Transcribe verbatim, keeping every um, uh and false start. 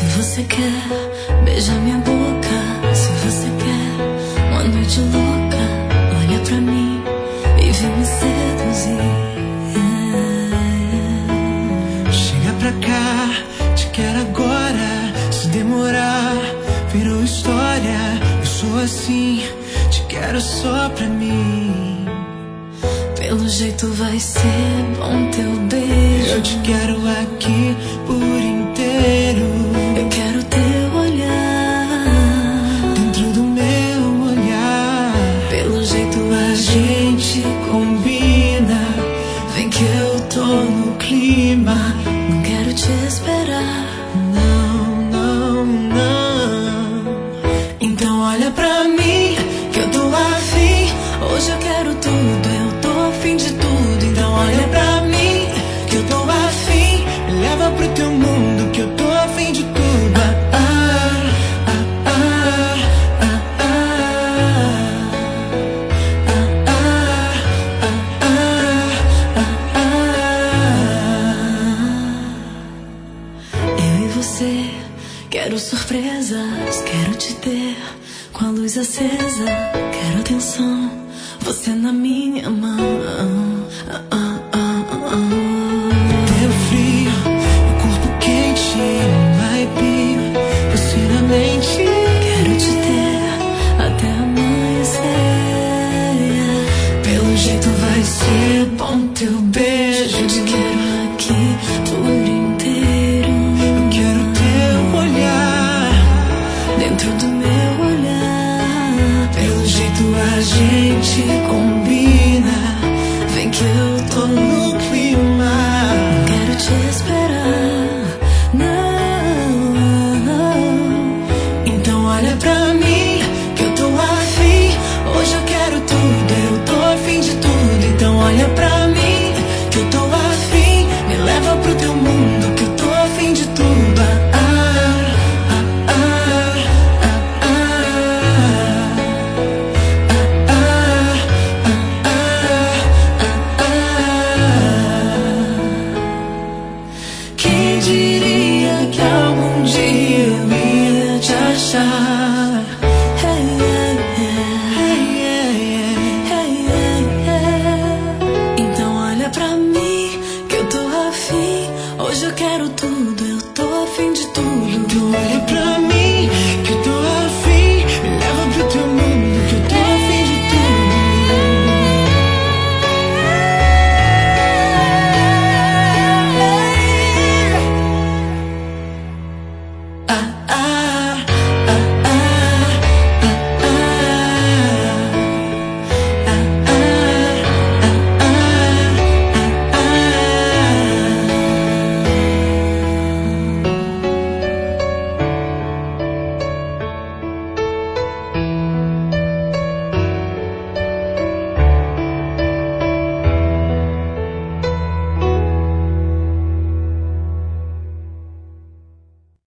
Se você quer beijar minha boca, se você quer uma noite louca, olha pra mim e vem me seduzir. Chega pra cá, te quero agora. Se demorar, virou história. Eu sou assim, te quero só pra mim. Pelo jeito vai ser bom teu beijo. Eu te quero aqui por inteiro. Eu quero teu olhar dentro do meu olhar. Pelo jeito a gente combina. Vem que eu tô no clima. Não quero te esperar. Não, não, não. Então olha pra mim que eu tô afim. Hoje eu quero tudo, eu tô afim de tudo. Então olha pra mim que eu tô afim. Me leva pro teu mundo que eu tô afim de tudo. Ah, ah, ah, ah, ah, ah, ah, ah, ah. Eu e você, quero surpresas, quero te ter com a luz acesa. Quero atenção, você na minha mão. Ah, ah, ah, ah. Teu frio, o corpo quente, um arrepio, você na mente. Quero te ter até amanhecer. Pelo jeito vai ser bom teu beijo. Eu te quero aqui por inteiro. Eu quero teu olhar dentro do meu olhar. Pelo jeito a gente combina. Vem que eu tô no clima. Não quero te esperar, não. Então olha pra mim que eu tô afim. Hoje eu quero tudo, eu tô afim de tudo. Então olha pra mim que eu tô afim. Me leva pro teu mundo que eu tô afim de tudo. Ah, ah, ah, ah, ah, ah, ah, ah, ah. Quem diria que algum dia eu ia te achar? Hey, yeah, yeah. Hey, yeah, yeah. Hey, yeah, yeah. Então olha pra mim que eu tô afim. Hoje eu quero tudo, eu tô afim de tudo.